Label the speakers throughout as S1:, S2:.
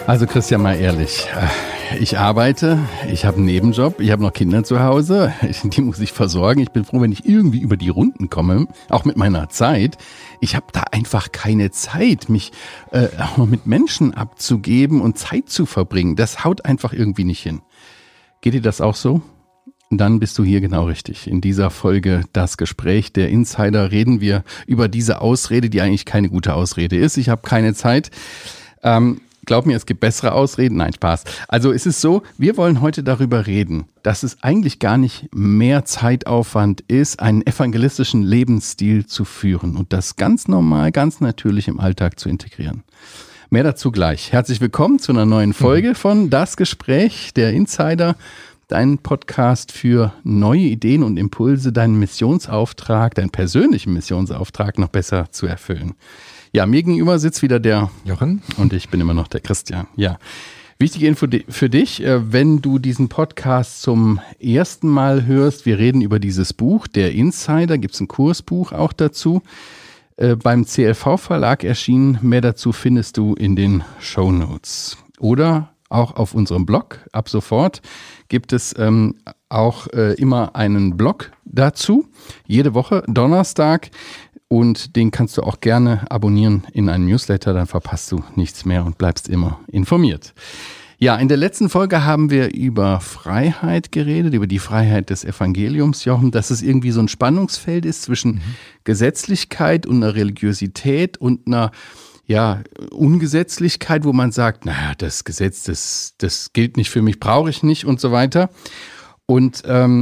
S1: Also Christian, mal ehrlich, ich arbeite, ich habe einen Nebenjob, ich habe noch Kinder zu Hause, die muss ich versorgen. Ich bin froh, wenn ich irgendwie über die Runden komme, auch mit meiner Zeit. Ich habe da einfach keine Zeit, mich auch noch mit Menschen abzugeben und Zeit zu verbringen. Das haut einfach irgendwie nicht hin. Geht dir das auch so? Dann bist du hier genau richtig. In dieser Folge Das Gespräch der Insider reden wir über diese Ausrede, die eigentlich keine gute Ausrede ist. Ich habe keine Zeit. Glaub mir, es gibt bessere Ausreden. Nein, Spaß. Also es ist so, wir wollen heute darüber reden, dass es eigentlich gar nicht mehr Zeitaufwand ist, einen evangelistischen Lebensstil zu führen und das ganz normal, ganz natürlich im Alltag zu integrieren. Mehr dazu gleich. Herzlich willkommen zu einer neuen Folge von Das Gespräch der Insider. Dein Podcast für neue Ideen und Impulse, deinen Missionsauftrag, deinen persönlichen Missionsauftrag noch besser zu erfüllen. Ja, mir gegenüber sitzt wieder der
S2: Jochen
S1: und ich bin immer noch der Christian. Ja, wichtige Info für dich, wenn du diesen Podcast zum ersten Mal hörst, wir reden über dieses Buch, der Insider, gibt es ein Kursbuch auch dazu, beim CLV-Verlag erschienen. Mehr dazu findest du in den Shownotes oder auch auf unserem Blog. Ab sofort gibt es auch immer einen Blog dazu, jede Woche Donnerstag, und den kannst du auch gerne abonnieren in einen Newsletter, dann verpasst du nichts mehr und bleibst immer informiert. Ja, in der letzten Folge haben wir über Freiheit geredet, über die Freiheit des Evangeliums, Jochen, dass es irgendwie so ein Spannungsfeld ist zwischen Gesetzlichkeit und einer Religiosität und einer Ungesetzlichkeit, wo man sagt, naja, das Gesetz, das gilt nicht für mich, brauche ich nicht und so weiter. Und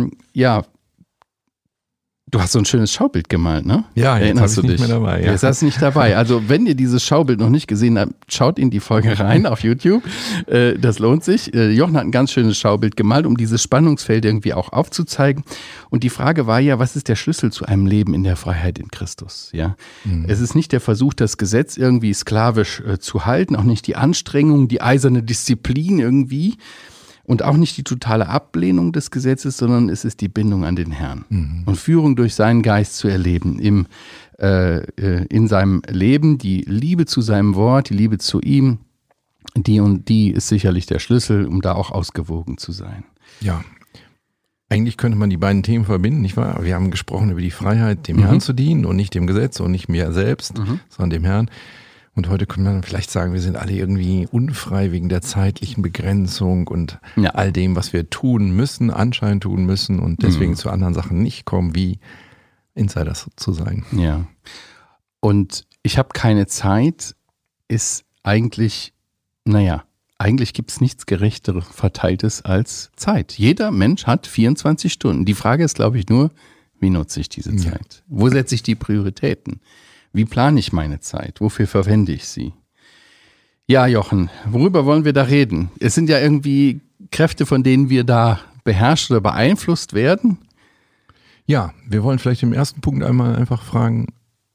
S1: du hast so ein schönes Schaubild gemalt, ne?
S2: Ja, jetzt habe ich nicht mehr dabei. Ja.
S1: Jetzt hast du nicht dabei. Also wenn ihr dieses Schaubild noch nicht gesehen habt, schaut in die Folge rein auf YouTube. Das lohnt sich. Jochen hat ein ganz schönes Schaubild gemalt, um dieses Spannungsfeld irgendwie auch aufzuzeigen. Und die Frage war ja, was ist der Schlüssel zu einem Leben in der Freiheit in Christus? Ja, Es ist nicht der Versuch, das Gesetz irgendwie sklavisch zu halten, auch nicht die Anstrengung, die eiserne Disziplin irgendwie. Und auch nicht die totale Ablehnung des Gesetzes, sondern es ist die Bindung an den Herrn. Und Führung durch seinen Geist zu erleben in seinem Leben, die Liebe zu seinem Wort, die Liebe zu ihm, die ist sicherlich der Schlüssel, um da auch ausgewogen zu sein.
S2: Ja, eigentlich könnte man die beiden Themen verbinden, nicht wahr? Wir haben gesprochen über die Freiheit, dem Herrn zu dienen und nicht dem Gesetz und nicht mir selbst, sondern dem Herrn. Und heute kann man vielleicht sagen, wir sind alle irgendwie unfrei wegen der zeitlichen Begrenzung und all dem, was wir tun müssen, anscheinend tun müssen und deswegen zu anderen Sachen nicht kommen, wie Insider zu sein.
S1: Ja. Und ich habe keine Zeit, ist eigentlich, eigentlich gibt es nichts Gerechteres Verteiltes als Zeit. Jeder Mensch hat 24 Stunden. Die Frage ist, glaube ich, nur, wie nutze ich diese Zeit? Wo setze ich die Prioritäten? Wie plane ich meine Zeit? Wofür verwende ich sie? Ja, Jochen, worüber wollen wir da reden? Es sind ja irgendwie Kräfte, von denen wir da beherrscht oder beeinflusst werden.
S2: Ja, wir wollen vielleicht im ersten Punkt einmal einfach fragen,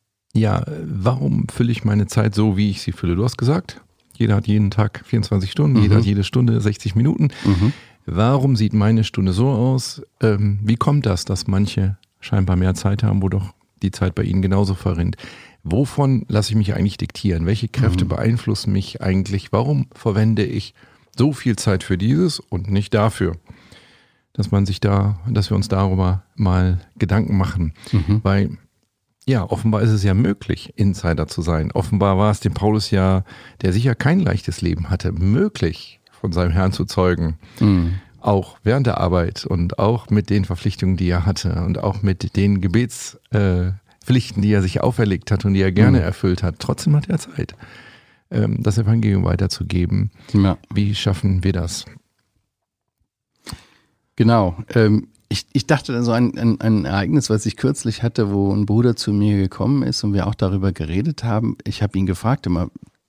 S2: warum fülle ich meine Zeit so, wie ich sie fülle? Du hast gesagt, jeder hat jeden Tag 24 Stunden, jeder hat jede Stunde 60 Minuten. Warum sieht meine Stunde so aus? Wie kommt das, dass manche scheinbar mehr Zeit haben, wo doch die Zeit bei ihnen genauso verrinnt? Wovon lasse ich mich eigentlich diktieren? Welche Kräfte beeinflussen mich eigentlich? Warum verwende ich so viel Zeit für dieses und nicht dafür? Dass wir uns darüber mal Gedanken machen. Weil, offenbar ist es ja möglich, Insider zu sein. Offenbar war es dem Paulus der sicher kein leichtes Leben hatte, möglich, von seinem Herrn zu zeugen. Auch während der Arbeit und auch mit den Verpflichtungen, die er hatte und auch mit den Gebetspflichten, die er sich auferlegt hat und die er gerne erfüllt hat. Trotzdem hat er Zeit, das Evangelium weiterzugeben. Ja. Wie schaffen wir das?
S1: Genau. Ich dachte an so ein Ereignis, was ich kürzlich hatte, wo ein Bruder zu mir gekommen ist und wir auch darüber geredet haben. Ich habe ihn gefragt, immer,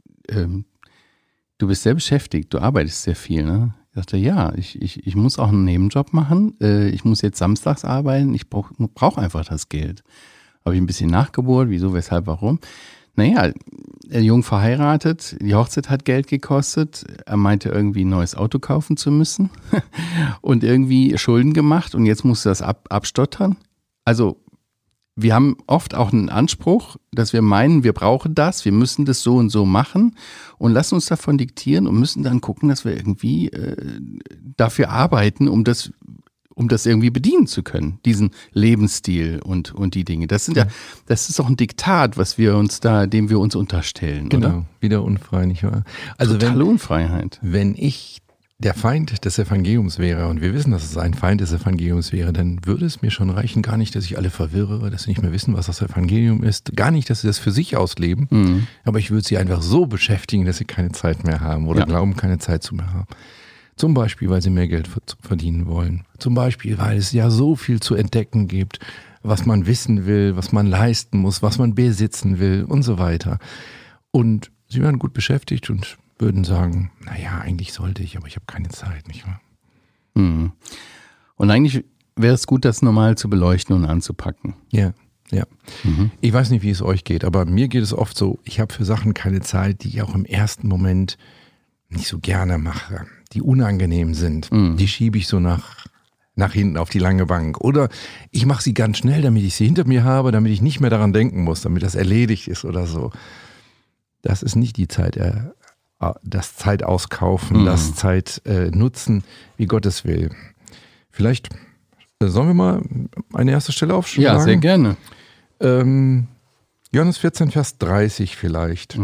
S1: du bist sehr beschäftigt, du arbeitest sehr viel, ne? Ich dachte, ich muss auch einen Nebenjob machen. Ich muss jetzt samstags arbeiten. Ich brauch einfach das Geld. Habe ich ein bisschen nachgebohrt, wieso, weshalb, warum. Jung verheiratet, die Hochzeit hat Geld gekostet. Er meinte irgendwie ein neues Auto kaufen zu müssen und irgendwie Schulden gemacht und jetzt musste das abstottern. Also wir haben oft auch einen Anspruch, dass wir meinen, wir brauchen das, wir müssen das so und so machen und lassen uns davon diktieren und müssen dann gucken, dass wir irgendwie dafür arbeiten, um das irgendwie bedienen zu können, diesen Lebensstil und die Dinge. Das ist auch ein Diktat, dem wir uns unterstellen,
S2: genau,
S1: oder?
S2: Wieder unfrei, nicht wahr? Also
S1: Totale Unfreiheit.
S2: Wenn ich der Feind des Evangeliums wäre, und wir wissen, dass es ein Feind des Evangeliums wäre, dann würde es mir schon reichen, gar nicht, dass ich alle verwirre, dass sie nicht mehr wissen, was das Evangelium ist, gar nicht, dass sie das für sich ausleben, aber ich würde sie einfach so beschäftigen, dass sie keine Zeit mehr haben oder glauben, keine Zeit zu mehr haben. Zum Beispiel, weil sie mehr Geld verdienen wollen. Zum Beispiel, weil es ja so viel zu entdecken gibt, was man wissen will, was man leisten muss, was man besitzen will und so weiter. Und sie werden gut beschäftigt und würden sagen, naja, eigentlich sollte ich, aber ich habe keine Zeit, nicht wahr?
S1: Mhm. Und eigentlich wäre es gut, das normal zu beleuchten und anzupacken.
S2: Ja. Ich weiß nicht, wie es euch geht, aber mir geht es oft so, ich habe für Sachen keine Zeit, die ich auch im ersten Moment nicht so gerne mache, die unangenehm sind. Die schiebe ich so nach hinten auf die lange Bank. Oder ich mache sie ganz schnell, damit ich sie hinter mir habe, damit ich nicht mehr daran denken muss, damit das erledigt ist oder so. Das ist nicht die Zeit, das Zeit auskaufen, das Zeit nutzen, wie Gott es will. Vielleicht sollen wir mal eine erste Stelle aufschlagen?
S1: Ja, sehr gerne.
S2: Johannes 14, Vers 30 vielleicht.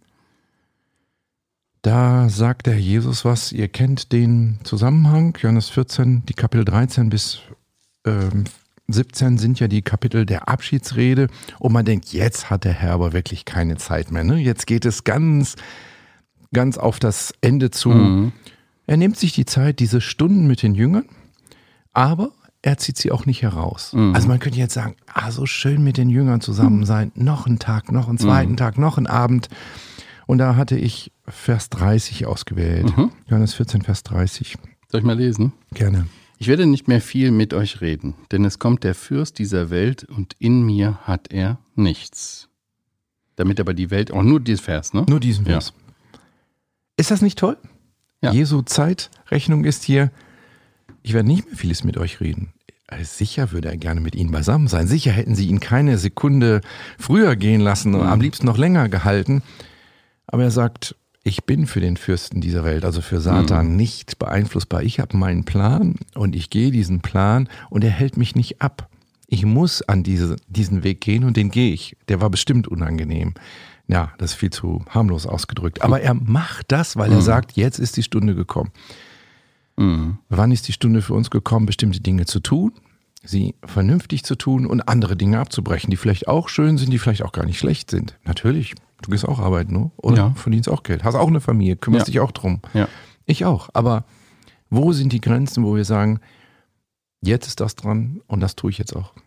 S2: Da sagt der Herr Jesus was, ihr kennt den Zusammenhang, Johannes 14, die Kapitel 13 bis 17 sind ja die Kapitel der Abschiedsrede und man denkt, jetzt hat der Herr aber wirklich keine Zeit mehr. Ne? Jetzt geht es ganz auf das Ende zu. Er nimmt sich die Zeit, diese Stunden mit den Jüngern, aber er zieht sie auch nicht heraus. Also man könnte jetzt sagen, so schön mit den Jüngern zusammen sein, noch einen Tag, noch einen zweiten Tag, noch einen Abend. Und da hatte ich Vers 30 ausgewählt. Johannes 14, Vers 30.
S1: Soll ich mal lesen?
S2: Gerne.
S1: Ich werde nicht mehr viel mit euch reden, denn es kommt der Fürst dieser Welt und in mir hat er nichts. Damit aber die Welt, auch nur diesen Vers, ne?
S2: Nur diesen Vers. Ja. Ist das nicht toll?
S1: Ja.
S2: Jesu Zeitrechnung ist hier, ich werde nicht mehr vieles mit euch reden. Sicher würde er gerne mit ihnen beisammen sein. Sicher hätten sie ihn keine Sekunde früher gehen lassen und am liebsten noch länger gehalten. Aber er sagt, ich bin für den Fürsten dieser Welt, also für Satan, nicht beeinflussbar. Ich habe meinen Plan und ich gehe diesen Plan und er hält mich nicht ab. Ich muss an diesen Weg gehen und den gehe ich. Der war bestimmt unangenehm. Ja, das ist viel zu harmlos ausgedrückt. Aber er macht das, weil er sagt, jetzt ist die Stunde gekommen. Wann ist die Stunde für uns gekommen, bestimmte Dinge zu tun, sie vernünftig zu tun und andere Dinge abzubrechen, die vielleicht auch schön sind, die vielleicht auch gar nicht schlecht sind. Natürlich, du gehst auch arbeiten, ne? Oder verdienst auch Geld, hast auch eine Familie, kümmerst dich auch drum.
S1: Ja.
S2: Ich auch. Aber wo sind die Grenzen, wo wir sagen, jetzt ist das dran und das tue ich jetzt auch?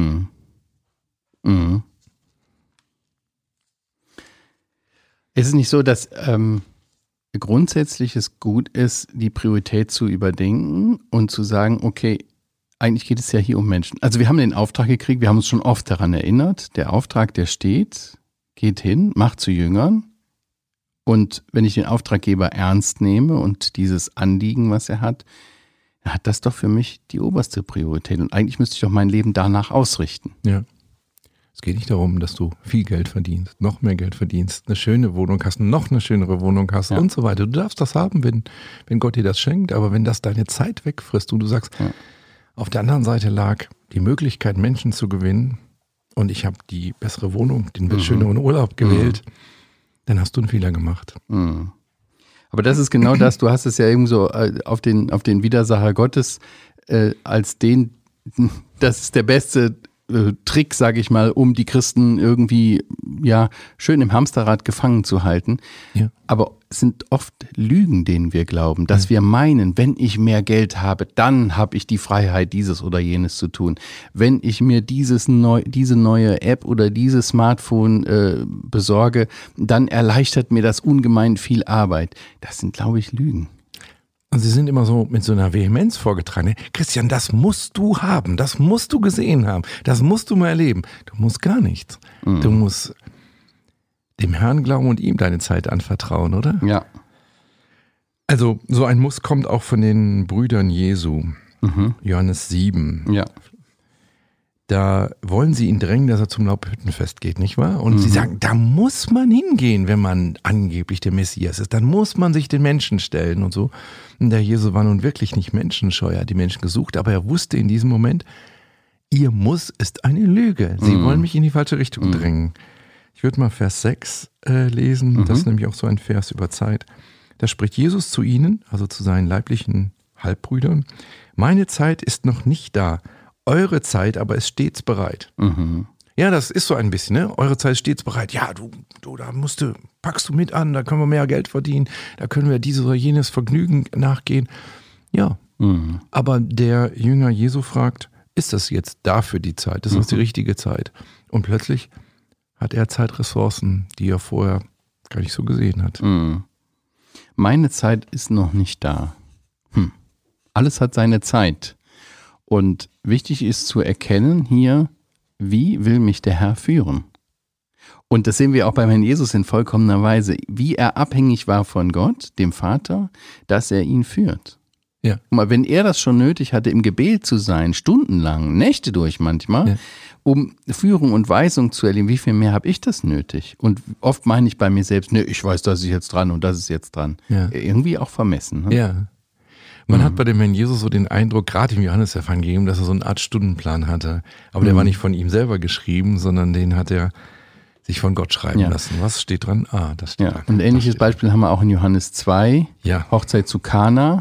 S1: Es ist nicht so, dass grundsätzlich es gut ist, die Priorität zu überdenken und zu sagen, okay, eigentlich geht es ja hier um Menschen. Also wir haben den Auftrag gekriegt, wir haben uns schon oft daran erinnert, der Auftrag, der steht, geht hin, macht zu Jüngern. Und wenn ich den Auftraggeber ernst nehme und dieses Anliegen, was er hat das doch für mich die oberste Priorität. Und eigentlich müsste ich doch mein Leben danach ausrichten.
S2: Ja. Es geht nicht darum, dass du viel Geld verdienst, noch mehr Geld verdienst, eine schöne Wohnung hast, noch eine schönere Wohnung hast und so weiter. Du darfst das haben, wenn Gott dir das schenkt, aber wenn das deine Zeit wegfrisst und du sagst, auf der anderen Seite lag die Möglichkeit, Menschen zu gewinnen und ich habe die bessere Wohnung, den schöneren Urlaub gewählt, dann hast du einen Fehler gemacht.
S1: Aber das ist genau das, du hast es ja eben so auf den Widersacher Gottes als das ist der beste Trick, sage ich mal, um die Christen irgendwie schön im Hamsterrad gefangen zu halten. Ja. Aber es sind oft Lügen, denen wir glauben, dass wir meinen, wenn ich mehr Geld habe, dann habe ich die Freiheit, dieses oder jenes zu tun. Wenn ich mir diese neue App oder dieses Smartphone besorge, dann erleichtert mir das ungemein viel Arbeit. Das sind, glaube ich, Lügen.
S2: Und sie sind immer so mit so einer Vehemenz vorgetragen. Christian, das musst du haben, das musst du gesehen haben, das musst du mal erleben. Du musst gar nichts. Du musst dem Herrn glauben und ihm deine Zeit anvertrauen, oder?
S1: Ja.
S2: Also so ein Muss kommt auch von den Brüdern Jesu, Johannes 7.
S1: Ja.
S2: Da wollen sie ihn drängen, dass er zum Laubhüttenfest geht, nicht wahr? Und sie sagen, da muss man hingehen, wenn man angeblich der Messias ist. Dann muss man sich den Menschen stellen und so. Und der Jesus war nun wirklich nicht menschenscheu, er hat die Menschen gesucht, aber er wusste in diesem Moment, ihr Muss ist eine Lüge. Sie wollen mich in die falsche Richtung drängen. Ich würde mal Vers 6 lesen, das ist nämlich auch so ein Vers über Zeit. Da spricht Jesus zu ihnen, also zu seinen leiblichen Halbbrüdern, meine Zeit ist noch nicht da. Eure Zeit aber ist stets bereit. Ja, das ist so ein bisschen, ne? Eure Zeit ist stets bereit. Ja, du da packst du mit an, da können wir mehr Geld verdienen, da können wir dieses oder jenes Vergnügen nachgehen. Ja, aber der Jünger Jesu fragt, ist das jetzt dafür die Zeit? Ist das die richtige Zeit? Und plötzlich hat er Zeitressourcen, die er vorher gar nicht so gesehen hat.
S1: Meine Zeit ist noch nicht da. Alles hat seine Zeit. Und wichtig ist zu erkennen hier, wie will mich der Herr führen? Und das sehen wir auch beim Herrn Jesus in vollkommener Weise, wie er abhängig war von Gott, dem Vater, dass er ihn führt.
S2: Ja.
S1: Mal, wenn er das schon nötig hatte, im Gebet zu sein, stundenlang, Nächte durch manchmal, um Führung und Weisung zu erleben, wie viel mehr habe ich das nötig? Und oft meine ich bei mir selbst, ne, ich weiß, das ist jetzt dran und das ist jetzt dran.
S2: Ja.
S1: Irgendwie auch vermessen. Ne?
S2: Ja. Man hat bei dem Herrn Jesus so den Eindruck, gerade im Johannesevangelium, dass er so eine Art Stundenplan hatte. Aber der war nicht von ihm selber geschrieben, sondern den hat er sich von Gott schreiben lassen. Was steht dran? Das steht dran.
S1: Und ein ähnliches Beispiel haben wir auch in Johannes 2, Hochzeit zu Kana,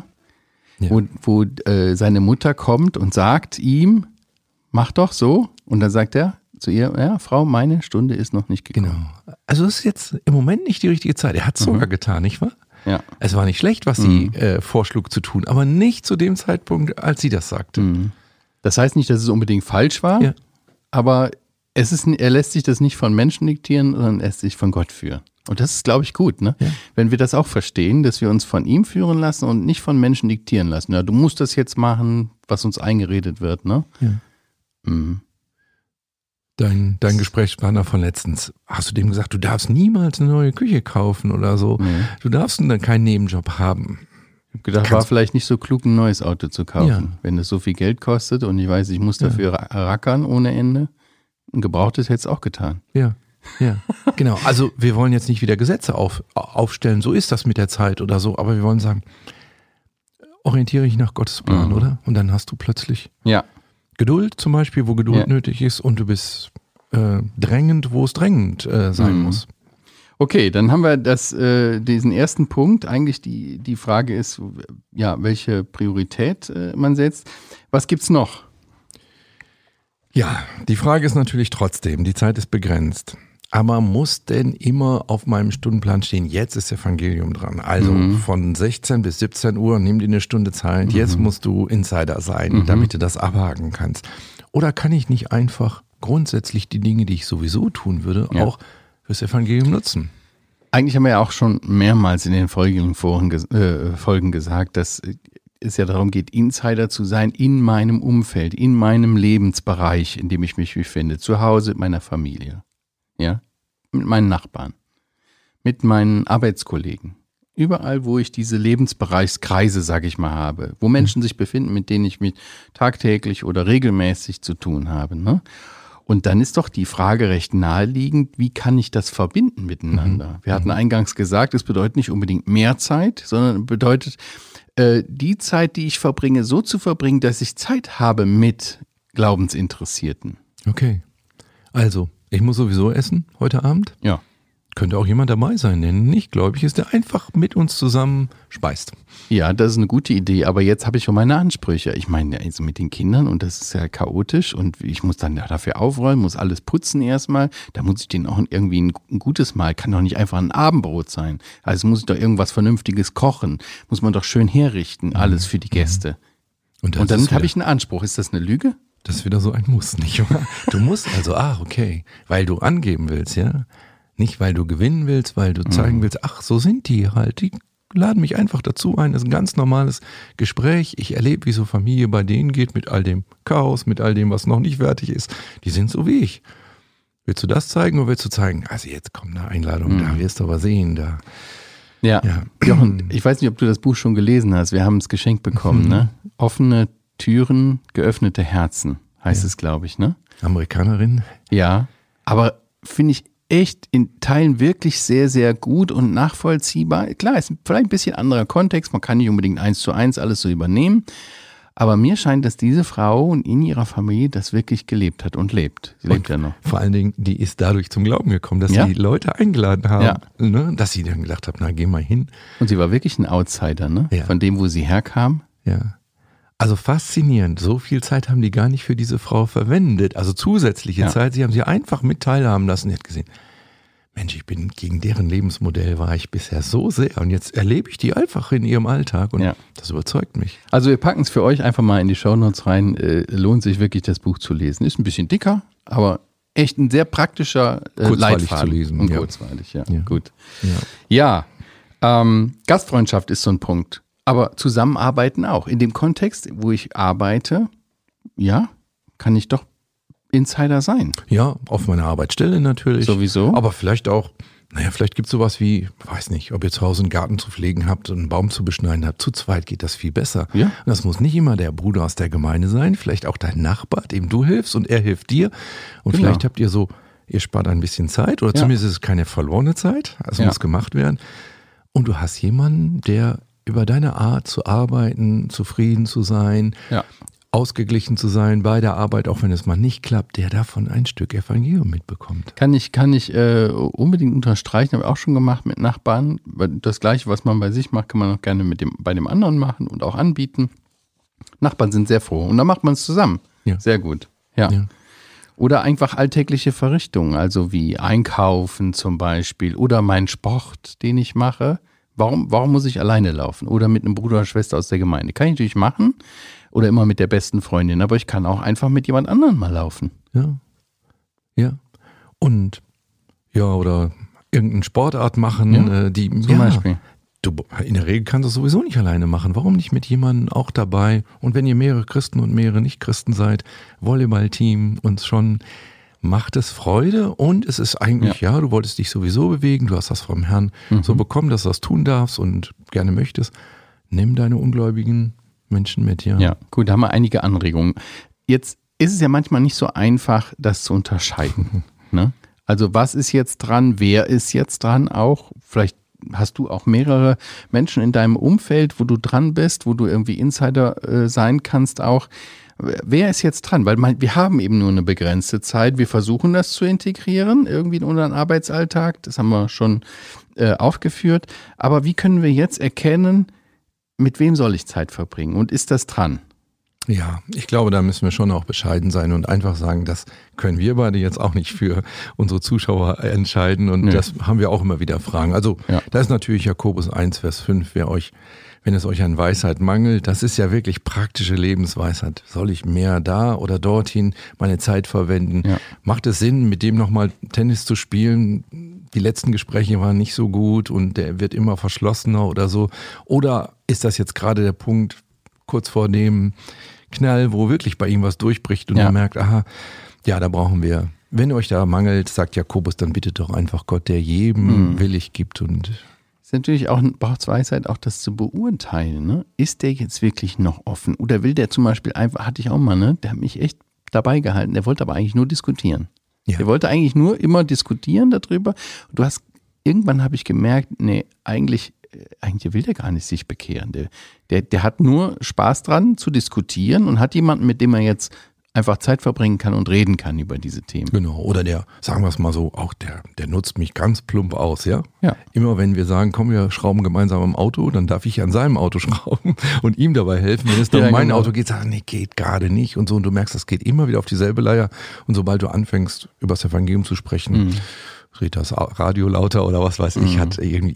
S1: wo seine Mutter kommt und sagt ihm, mach doch so. Und dann sagt er zu ihr, ja, Frau, meine Stunde ist noch nicht gekommen.
S2: Genau. Also es ist jetzt im Moment nicht die richtige Zeit. Er hat es sogar getan, nicht wahr?
S1: Ja.
S2: Es war nicht schlecht, was sie vorschlug zu tun, aber nicht zu dem Zeitpunkt, als sie das sagte.
S1: Das heißt nicht, dass es unbedingt falsch war, aber er lässt sich das nicht von Menschen diktieren, sondern lässt sich von Gott führen. Und das ist, glaube ich, gut, ne? Ja. Wenn wir das auch verstehen, dass wir uns von ihm führen lassen und nicht von Menschen diktieren lassen. Ja, du musst das jetzt machen, was uns eingeredet wird, ne?
S2: Ja. Dein Gesprächspartner von letztens, hast du dem gesagt, du darfst niemals eine neue Küche kaufen oder so. Nee. Du darfst dann keinen Nebenjob haben.
S1: Ich habe gedacht, war vielleicht nicht so klug, ein neues Auto zu kaufen. Wenn es so viel Geld kostet und ich weiß, ich muss dafür rackern ohne Ende. Ein gebrauchtes hätte es auch getan.
S2: Ja, genau. Also wir wollen jetzt nicht wieder Gesetze aufstellen, so ist das mit der Zeit oder so, aber wir wollen sagen, orientiere dich nach Gottes Plan, oder? Und dann hast du plötzlich Geduld zum Beispiel, wo Geduld nötig ist und du bist drängend, wo es drängend sein muss.
S1: Okay, dann haben wir diesen ersten Punkt. Eigentlich die Frage ist, welche Priorität man setzt. Was gibt's noch?
S2: Ja, die Frage ist natürlich trotzdem, die Zeit ist begrenzt. Aber muss denn immer auf meinem Stundenplan stehen, jetzt ist Evangelium dran. Also von 16 bis 17 Uhr, nimm dir eine Stunde Zeit, jetzt musst du Insider sein, damit du das abhaken kannst. Oder kann ich nicht einfach grundsätzlich die Dinge, die ich sowieso tun würde, auch fürs Evangelium nutzen?
S1: Eigentlich haben wir ja auch schon mehrmals in den folgenden Folgen gesagt, dass es ja darum geht, Insider zu sein in meinem Umfeld, in meinem Lebensbereich, in dem ich mich befinde, zu Hause mit meiner Familie. Ja, mit meinen Nachbarn, mit meinen Arbeitskollegen, überall, wo ich diese Lebensbereichskreise, sage ich mal, habe, wo Menschen sich befinden, mit denen ich mich tagtäglich oder regelmäßig zu tun habe. Ne? Und dann ist doch die Frage recht naheliegend, wie kann ich das verbinden miteinander? Wir hatten eingangs gesagt, es bedeutet nicht unbedingt mehr Zeit, sondern bedeutet, die Zeit, die ich verbringe, so zu verbringen, dass ich Zeit habe mit Glaubensinteressierten.
S2: Okay, also ich muss sowieso essen heute Abend.
S1: Ja.
S2: Könnte auch jemand dabei sein, der nicht gläubig ist, der einfach mit uns zusammen speist.
S1: Ja, das ist eine gute Idee, aber jetzt habe ich schon meine Ansprüche. Ich meine, also mit den Kindern und das ist ja chaotisch und ich muss dann dafür aufräumen, muss alles putzen erstmal. Da muss ich denen auch irgendwie ein gutes Mahl, kann doch nicht einfach ein Abendbrot sein. Also muss ich doch irgendwas Vernünftiges kochen, muss man doch schön herrichten, alles für die Gäste. Und dann habe ich einen Anspruch. Ist das eine Lüge?
S2: Das ist wieder so ein Muss, nicht wahr? Du musst also, okay, weil du angeben willst, ja? Nicht, weil du gewinnen willst, weil du zeigen willst, so sind die halt, die laden mich einfach dazu ein, das ist ein ganz normales Gespräch, ich erlebe, wie so Familie bei denen geht, mit all dem Chaos, mit all dem, was noch nicht fertig ist, die sind so wie ich. Willst du das zeigen oder willst du zeigen, also jetzt kommt eine Einladung, da wirst du aber sehen, da.
S1: Ja. Jochen, ich weiß nicht, ob du das Buch schon gelesen hast, wir haben es geschenkt bekommen, ne? Offene Türen, geöffnete Herzen heißt es, glaube ich, ne?
S2: Amerikanerin.
S1: Ja, aber finde ich echt in Teilen wirklich sehr, sehr gut und nachvollziehbar. Klar, ist vielleicht ein bisschen anderer Kontext, man kann nicht unbedingt 1:1 alles so übernehmen, aber mir scheint, dass diese Frau in ihrer Familie das wirklich gelebt hat und lebt. Sie lebt ja noch.
S2: Vor allen Dingen, die ist dadurch zum Glauben gekommen, dass sie Leute eingeladen haben, ne? Dass sie dann gedacht haben, na geh mal hin.
S1: Und sie war wirklich ein Outsider, ne?
S2: Ja.
S1: Von dem, wo sie herkam.
S2: Ja. Also faszinierend. So viel Zeit haben die gar nicht für diese Frau verwendet. Also zusätzliche Zeit. Sie haben sie einfach mit teilhaben lassen. Sie hat gesehen, Mensch, gegen deren Lebensmodell war ich bisher so sehr. Und jetzt erlebe ich die einfach in ihrem Alltag. Und das überzeugt mich.
S1: Also wir packen es für euch einfach mal in die Shownotes rein. Lohnt sich wirklich, das Buch zu lesen. Ist ein bisschen dicker, aber echt ein sehr praktischer Leitfaden.
S2: Zu lesen.
S1: Und kurzweilig, ja. Gut.
S2: Ja.
S1: Gastfreundschaft ist so ein Punkt. Aber zusammenarbeiten auch. In dem Kontext, wo ich arbeite, kann ich doch Insider sein.
S2: Ja, auf meiner Arbeitsstelle natürlich.
S1: Sowieso.
S2: Aber vielleicht auch, vielleicht gibt es sowas wie, weiß nicht, ob ihr zu Hause einen Garten zu pflegen habt und einen Baum zu beschneiden habt. Zu zweit geht das viel besser.
S1: Ja.
S2: Und das muss nicht immer der Bruder aus der Gemeinde sein, vielleicht auch dein Nachbar, dem du hilfst und er hilft dir. Und vielleicht habt ihr ihr spart ein bisschen Zeit oder zumindest ist es keine verlorene Zeit. Es muss gemacht werden. Und du hast jemanden, der über deine Art zu arbeiten, zufrieden zu sein, ausgeglichen zu sein bei der Arbeit, auch wenn es mal nicht klappt, der davon ein Stück Evangelium mitbekommt.
S1: Kann ich unbedingt unterstreichen, habe ich auch schon gemacht mit Nachbarn. Das Gleiche, was man bei sich macht, kann man auch gerne bei dem anderen machen und auch anbieten. Nachbarn sind sehr froh und dann macht man es zusammen. Ja. Sehr gut. Ja. Oder einfach alltägliche Verrichtungen, also wie Einkaufen zum Beispiel oder mein Sport, den ich mache. Warum muss ich alleine laufen? Oder mit einem Bruder oder Schwester aus der Gemeinde? Kann ich natürlich machen. Oder immer mit der besten Freundin. Aber ich kann auch einfach mit jemand anderem mal laufen.
S2: Ja. Und oder irgendeine Sportart machen, die
S1: zum Beispiel.
S2: Du in der Regel kannst du es sowieso nicht alleine machen. Warum nicht mit jemandem auch dabei? Und wenn ihr mehrere Christen und mehrere Nicht-Christen seid, Volleyballteam und schon macht es Freude und es ist eigentlich, du wolltest dich sowieso bewegen, du hast das vom Herrn so bekommen, dass du das tun darfst und gerne möchtest. Nimm deine ungläubigen Menschen mit,
S1: Ja, gut, da haben wir einige Anregungen. Jetzt ist es ja manchmal nicht so einfach, das zu unterscheiden. Ne? Also was ist jetzt dran, wer ist jetzt dran auch? Vielleicht hast du auch mehrere Menschen in deinem Umfeld, wo du dran bist, wo du irgendwie Insider sein kannst auch. Wer ist jetzt dran? Weil wir haben eben nur eine begrenzte Zeit. Wir versuchen das zu integrieren, irgendwie in unseren Arbeitsalltag. Das haben wir schon aufgeführt. Aber wie können wir jetzt erkennen, mit wem soll ich Zeit verbringen? Und ist das dran?
S2: Ja, ich glaube, da müssen wir schon auch bescheiden sein und einfach sagen, das können wir beide jetzt auch nicht für unsere Zuschauer entscheiden. Und das haben wir auch immer wieder Fragen. Also da ist natürlich Jakobus 1, Vers 5, wenn es euch an Weisheit mangelt, das ist ja wirklich praktische Lebensweisheit. Soll ich mehr da oder dorthin meine Zeit verwenden? Ja. Macht es Sinn, mit dem nochmal Tennis zu spielen? Die letzten Gespräche waren nicht so gut und der wird immer verschlossener oder so. Oder ist das jetzt gerade der Punkt kurz vor dem Knall, wo wirklich bei ihm was durchbricht und er merkt, da brauchen wir. Wenn euch da mangelt, sagt Jakobus, dann bittet doch einfach Gott, der jedem willig gibt und
S1: ist natürlich auch braucht Weisheit, auch das zu beurteilen. Ne? Ist der jetzt wirklich noch offen? Oder will der zum Beispiel einfach, hatte ich auch mal, ne? Der hat mich echt dabei gehalten. Der wollte aber eigentlich nur diskutieren. Ja. Der wollte eigentlich nur immer diskutieren darüber. Und irgendwann habe ich gemerkt, eigentlich will der gar nicht sich bekehren. Der hat nur Spaß dran zu diskutieren und hat jemanden, mit dem er jetzt einfach Zeit verbringen kann und reden kann über diese Themen.
S2: Genau, oder sagen wir es mal so, auch der nutzt mich ganz plump aus, ja? Immer wenn wir sagen, komm, wir schrauben gemeinsam am Auto, dann darf ich an seinem Auto schrauben und ihm dabei helfen. Wenn es dann um mein Auto geht, sagt er, geht gerade nicht und so. Und du merkst, das geht immer wieder auf dieselbe Leier. Und sobald du anfängst, über das Evangelium zu sprechen, dreht das Radio lauter oder was weiß ich,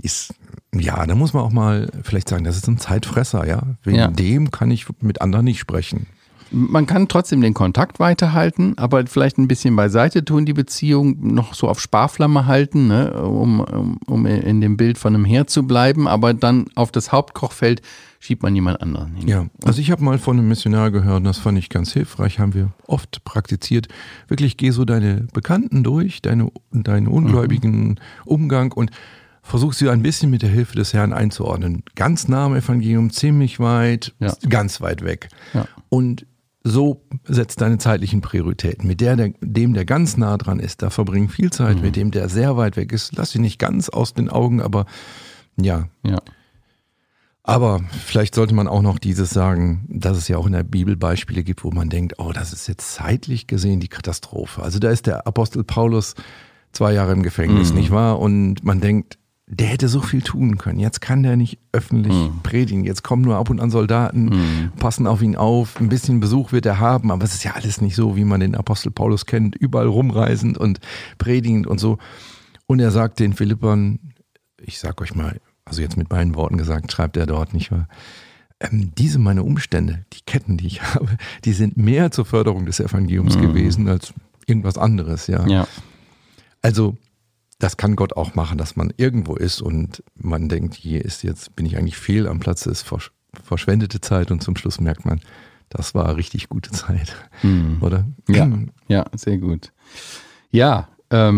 S2: da muss man auch mal vielleicht sagen, das ist ein Zeitfresser, ja? Wegen dem kann ich mit anderen nicht sprechen.
S1: Man kann trotzdem den Kontakt weiterhalten, aber vielleicht ein bisschen beiseite tun, die Beziehung noch so auf Sparflamme halten, ne, um in dem Bild von einem Herd zu bleiben, aber dann auf das Hauptkochfeld schiebt man jemand anderen hin.
S2: Ja, also ich habe mal von einem Missionar gehört, und das fand ich ganz hilfreich, haben wir oft praktiziert. Wirklich, geh so deine Bekannten durch, deinen ungläubigen Umgang und versuch sie ein bisschen mit der Hilfe des Herrn einzuordnen. Ganz nah am Evangelium, ziemlich weit, ganz weit weg. Ja. Und so setzt deine zeitlichen Prioritäten. Mit dem, der ganz nah dran ist, da verbring viel Zeit. Mit dem, der sehr weit weg ist, lass ihn nicht ganz aus den Augen, aber ja. Aber vielleicht sollte man auch noch dieses sagen, dass es ja auch in der Bibel Beispiele gibt, wo man denkt, oh, das ist jetzt zeitlich gesehen die Katastrophe. Also da ist der Apostel Paulus 2 Jahre im Gefängnis, nicht wahr? Und man denkt, der hätte so viel tun können. Jetzt kann der nicht öffentlich predigen. Jetzt kommen nur ab und an Soldaten, passen auf ihn auf. Ein bisschen Besuch wird er haben, aber es ist ja alles nicht so, wie man den Apostel Paulus kennt. Überall rumreisend und predigend und so. Und er sagt den Philippern, ich sag euch mal, also jetzt mit meinen Worten gesagt, schreibt er dort, nicht wahr? Diese meine Umstände, die Ketten, die ich habe, die sind mehr zur Förderung des Evangeliums gewesen als irgendwas anderes. Ja. Also das kann Gott auch machen, dass man irgendwo ist und man denkt, hier ist jetzt, bin ich eigentlich fehl am Platz, ist verschwendete Zeit und zum Schluss merkt man, das war richtig gute Zeit, oder?
S1: Ja, sehr gut. Ja, das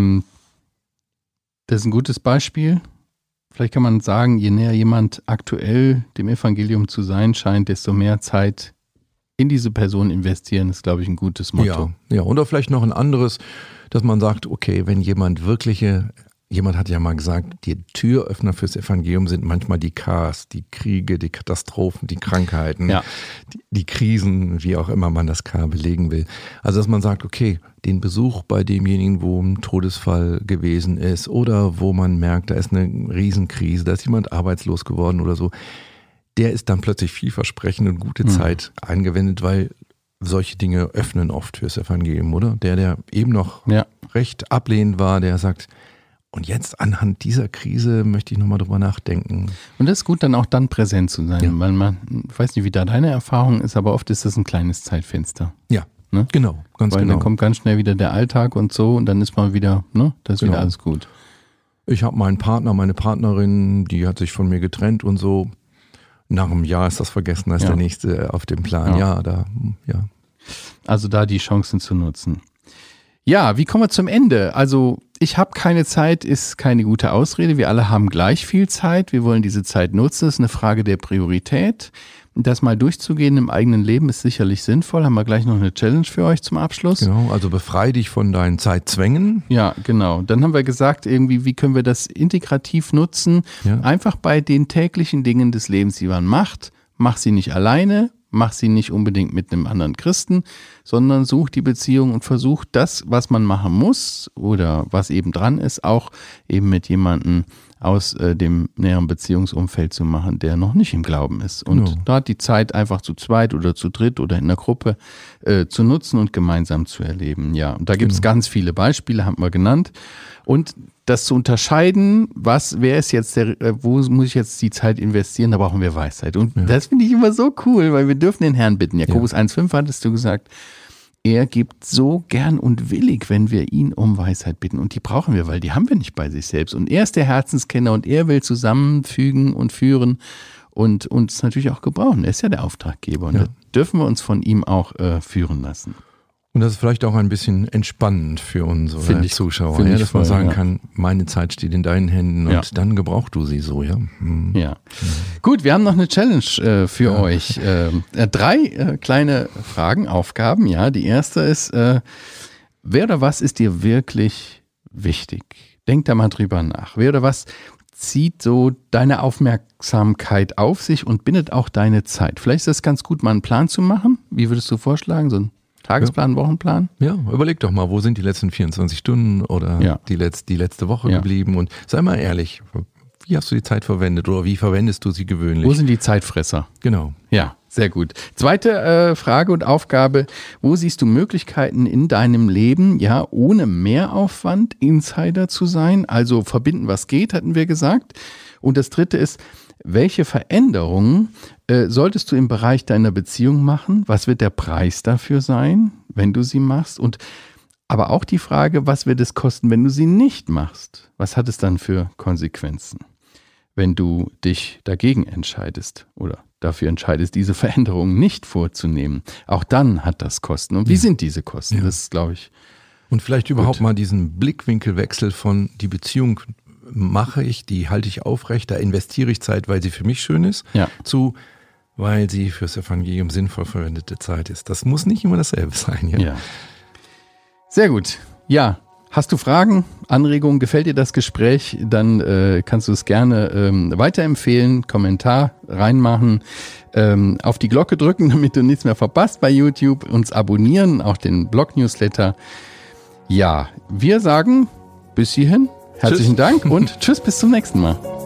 S1: ist ein gutes Beispiel. Vielleicht kann man sagen, je näher jemand aktuell dem Evangelium zu sein scheint, desto mehr Zeit in diese Person investieren, ist, glaube ich, ein gutes Motto.
S2: Ja, oder vielleicht noch ein anderes, dass man sagt, okay, wenn jemand hat ja mal gesagt, die Türöffner fürs Evangelium sind manchmal die Chaos, die Kriege, die Katastrophen, die Krankheiten, die Krisen, wie auch immer man das K belegen will. Also dass man sagt, okay, den Besuch bei demjenigen, wo ein Todesfall gewesen ist oder wo man merkt, da ist eine Riesenkrise, da ist jemand arbeitslos geworden oder so, der ist dann plötzlich vielversprechend und gute Zeit eingewendet, weil solche Dinge öffnen oft fürs Evangelium, oder? Der eben noch recht ablehnend war, der sagt, und jetzt anhand dieser Krise möchte ich nochmal drüber nachdenken.
S1: Und das ist gut, dann auch dann präsent zu sein, weil ich weiß nicht, wie da deine Erfahrung ist, aber oft ist das ein kleines Zeitfenster.
S2: Ja,
S1: ne?
S2: Genau, ganz
S1: weil
S2: genau.
S1: Dann kommt ganz schnell wieder der Alltag und so und dann ist man wieder, ne, da ist wieder alles gut.
S2: Ich habe meinen Partner, meine Partnerin, die hat sich von mir getrennt und so. Nach einem Jahr ist das vergessen, da ist der nächste auf dem Plan. Ja.
S1: Also da die Chancen zu nutzen. Ja, wie kommen wir zum Ende? Also ich habe keine Zeit, ist keine gute Ausrede. Wir alle haben gleich viel Zeit. Wir wollen diese Zeit nutzen. Das ist eine Frage der Priorität. Das mal durchzugehen im eigenen Leben ist sicherlich sinnvoll. Haben wir gleich noch eine Challenge für euch zum Abschluss.
S2: Genau, also befreie dich von deinen Zeitzwängen.
S1: Ja, genau. Dann haben wir gesagt, irgendwie, wie können wir das integrativ nutzen?
S2: Ja.
S1: Einfach bei den täglichen Dingen des Lebens, die man macht. Mach sie nicht alleine, mach sie nicht unbedingt mit einem anderen Christen, sondern such die Beziehung und versuch das, was man machen muss oder was eben dran ist, auch eben mit jemandem aus dem näheren Beziehungsumfeld zu machen, der noch nicht im Glauben ist. Und da die Zeit einfach zu zweit oder zu dritt oder in einer Gruppe zu nutzen und gemeinsam zu erleben. Ja, und da gibt es ganz viele Beispiele, haben wir genannt. Und das zu unterscheiden, wer ist jetzt wo muss ich jetzt die Zeit investieren, da brauchen wir Weisheit. Und das finde ich immer so cool, weil wir dürfen den Herrn bitten. Jakobus 1,5 hattest du gesagt, er gibt so gern und willig, wenn wir ihn um Weisheit bitten. Und die brauchen wir, weil die haben wir nicht bei sich selbst. Und er ist der Herzenskenner und er will zusammenfügen und führen und uns natürlich auch gebrauchen. Er ist ja der Auftraggeber und da dürfen wir uns von ihm auch führen lassen.
S2: Und das ist vielleicht auch ein bisschen entspannend für unsere Zuschauer, dass man sagen kann, meine Zeit steht in deinen Händen und dann gebrauchst du sie so,
S1: Ja. Gut, wir haben noch eine Challenge für euch. 3 kleine Fragen, Aufgaben. Ja, die erste ist, wer oder was ist dir wirklich wichtig? Denk da mal drüber nach. Wer oder was zieht so deine Aufmerksamkeit auf sich und bindet auch deine Zeit? Vielleicht ist es ganz gut, mal einen Plan zu machen. Wie würdest du vorschlagen, so ein Tagesplan, Wochenplan?
S2: Ja, überleg doch mal, wo sind die letzten 24 Stunden oder die letzte Woche geblieben und sei mal ehrlich, wie hast du die Zeit verwendet oder wie verwendest du sie gewöhnlich?
S1: Wo sind die Zeitfresser?
S2: Genau.
S1: Ja, sehr gut. Zweite Frage und Aufgabe, wo siehst du Möglichkeiten in deinem Leben, ohne Mehraufwand Insider zu sein, also verbinden, was geht, hatten wir gesagt. Und das dritte ist, welche Veränderungen solltest du im Bereich deiner Beziehung machen? Was wird der Preis dafür sein, wenn du sie machst? Und aber auch die Frage, was wird es kosten, wenn du sie nicht machst? Was hat es dann für Konsequenzen, wenn du dich dagegen entscheidest oder dafür entscheidest, diese Veränderungen nicht vorzunehmen? Auch dann hat das Kosten. Und wie sind diese Kosten? Das ist, glaube ich,
S2: und vielleicht überhaupt mal diesen Blickwinkelwechsel von die Beziehung mache ich, die halte ich aufrecht, da investiere ich Zeit, weil sie für mich schön ist, zu weil sie fürs Evangelium sinnvoll verwendete Zeit ist. Das muss nicht immer dasselbe sein.
S1: Ja. Sehr gut. Ja, hast du Fragen, Anregungen, gefällt dir das Gespräch, dann kannst du es gerne weiterempfehlen, Kommentar reinmachen, auf die Glocke drücken, damit du nichts mehr verpasst bei YouTube, uns abonnieren, auch den Blog-Newsletter. Ja, wir sagen bis hierhin, herzlichen Dank und tschüss, bis zum nächsten Mal.